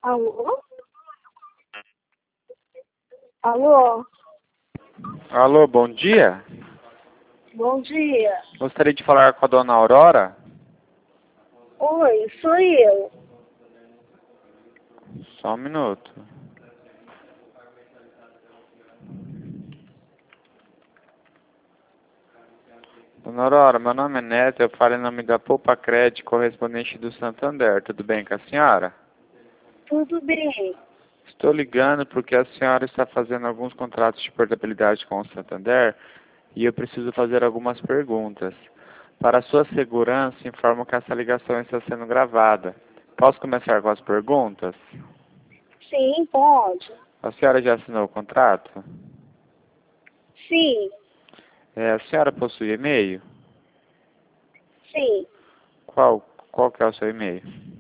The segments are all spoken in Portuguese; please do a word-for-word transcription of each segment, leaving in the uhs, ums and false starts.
Alô? Alô? Alô, bom dia. Bom dia. Gostaria de falar com a dona Aurora. Oi, sou eu. Só um minuto. Dona Aurora, meu nome é Neto, eu falo em nome da Poupa Crédito, correspondente do Santander. Tudo bem com a senhora? Tudo bem? Estou ligando porque a senhora está fazendo alguns contratos de portabilidade com o Santander e eu preciso fazer algumas perguntas. Para sua segurança, informo que essa ligação está sendo gravada. Posso começar com as perguntas? Sim, pode. A senhora já assinou o contrato? Sim, É, a senhora possui e-mail? sim. Qual, qual que é o seu e-mail?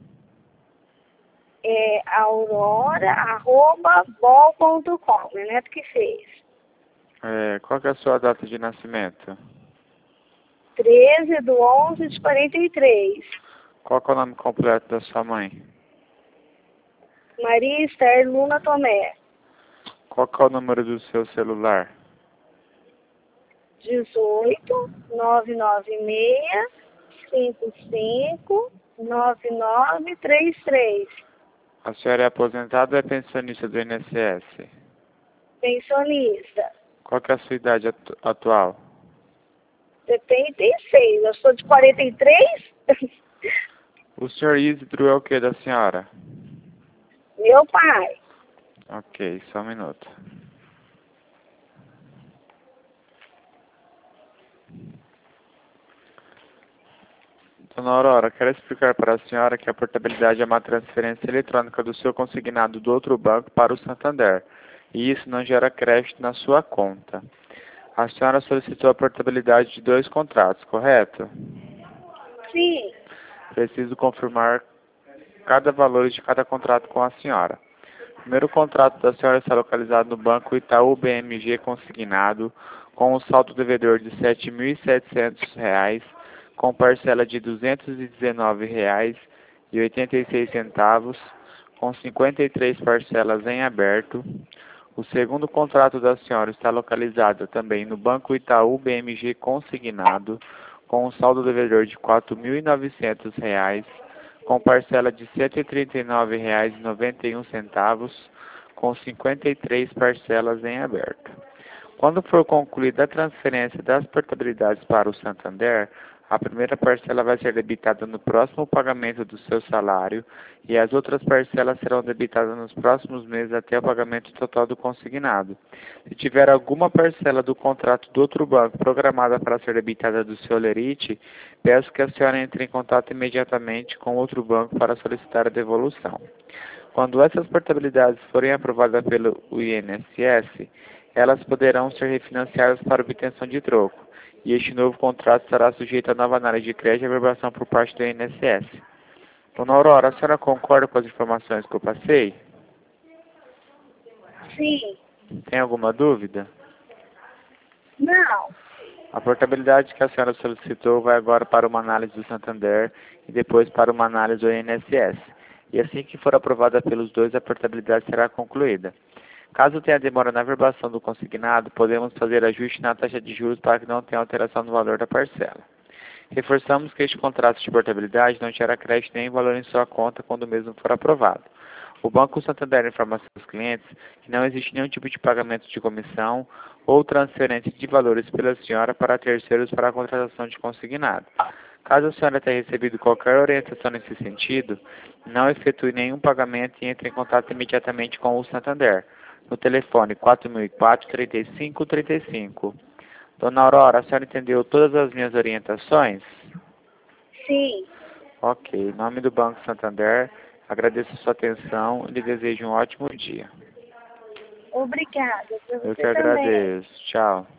É aurora arroba bol ponto com. Meu neto que fez. É, qual que é a sua data de nascimento? treze de onze de quarenta e três. Qual que é o nome completo da sua mãe? Maria Esther Luna Tomé. Qual que é o número do seu celular? dezoito, nove nove seis, cinco cinco, nove nove três três. A senhora é aposentada ou é pensionista do I N S S? Pensionista. Qual que é a sua idade atu atual? setenta e seis. Eu sou de quarenta e três? O senhor Isidro é o que da senhora? Meu pai. Ok, só um minuto. Dona Aurora, quero explicar para a senhora que a portabilidade é uma transferência eletrônica do seu consignado do outro banco para o Santander, e isso não gera crédito na sua conta. A senhora solicitou a portabilidade de dois contratos, correto? Sim. Preciso confirmar cada valor de cada contrato com a senhora. O primeiro contrato da senhora está localizado no Banco Itaú B M G consignado, com um saldo devedor de sete mil e setecentos reais, com parcela de duzentos e dezenove reais e oitenta e seis centavos, com cinquenta e três parcelas em aberto. O segundo contrato da senhora está localizado também no Banco Itaú B M G consignado, com um saldo devedor de quatro mil e novecentos reais, com parcela de cento e trinta e nove reais e noventa e um centavos, com cinquenta e três parcelas em aberto. Quando for concluída a transferência das portabilidades para o Santander, a primeira parcela vai ser debitada no próximo pagamento do seu salário e as outras parcelas serão debitadas nos próximos meses até o pagamento total do consignado. Se tiver alguma parcela do contrato do outro banco programada para ser debitada do seu lerite, peço que a senhora entre em contato imediatamente com outro banco para solicitar a devolução. Quando essas portabilidades forem aprovadas pelo I N S S, elas poderão ser refinanciadas para obtenção de troco, e este novo contrato estará sujeito a nova análise de crédito e aprovação por parte do I N S S. Dona Aurora, a senhora concorda com as informações que eu passei? Sim. Tem alguma dúvida? Não. A portabilidade que a senhora solicitou vai agora para uma análise do Santander e depois para uma análise do I N S S. E assim que for aprovada pelos dois, a portabilidade será concluída. Caso tenha demora na verbação do consignado, podemos fazer ajuste na taxa de juros para que não tenha alteração no valor da parcela. Reforçamos que este contrato de portabilidade não gera crédito nem valor em sua conta quando o mesmo for aprovado. O Banco Santander informa a seus clientes que não existe nenhum tipo de pagamento de comissão ou transferência de valores pela senhora para terceiros para a contratação de consignado. Caso a senhora tenha recebido qualquer orientação nesse sentido, não efetue nenhum pagamento e entre em contato imediatamente com o Santander, no telefone quatro mil e quatro, trinta e cinco, trinta e cinco. Dona Aurora, a senhora entendeu todas as minhas orientações? Sim. Ok. Em nome do Banco Santander, agradeço a sua atenção e lhe desejo um ótimo dia. Obrigada. Para Eu que você também. agradeço. Tchau.